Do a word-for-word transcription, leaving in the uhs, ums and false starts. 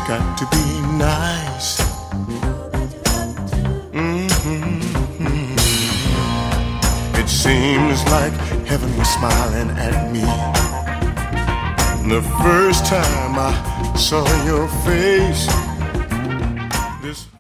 got to be nice. Mm-hmm. It seems like heaven was smiling at me the first time I saw your face. This